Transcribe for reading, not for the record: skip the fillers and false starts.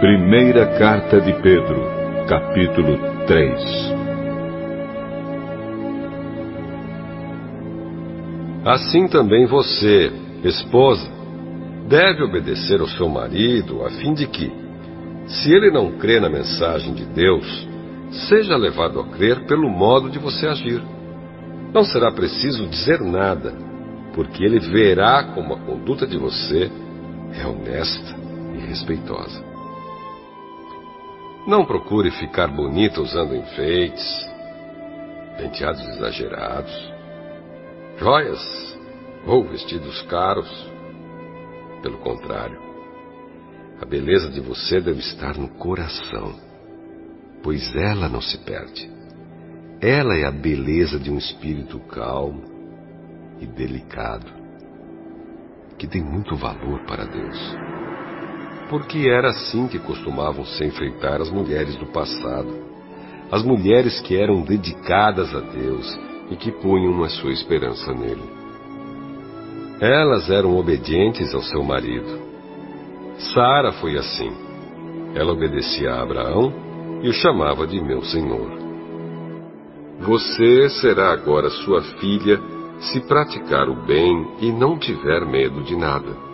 Primeira Carta de Pedro, capítulo 3. Assim também você, esposa, deve obedecer ao seu marido, a fim de que, se ele não crê na mensagem de Deus, seja levado a crer pelo modo de você agir. Não será preciso dizer nada, porque ele verá como a conduta de você é honesta e respeitosa. Não procure ficar bonita usando enfeites, penteados exagerados, joias ou vestidos caros. Pelo contrário, a beleza de você deve estar no coração, pois ela não se perde. Ela é a beleza de um espírito calmo e delicado, que tem muito valor para Deus. Porque era assim que costumavam se enfeitar as mulheres do passado, as mulheres que eram dedicadas a Deus e que punham a sua esperança nele. Elas eram obedientes ao seu marido. Sara foi assim. Ela obedecia a Abraão e o chamava de meu senhor. Você será agora sua filha se praticar o bem e não tiver medo de nada.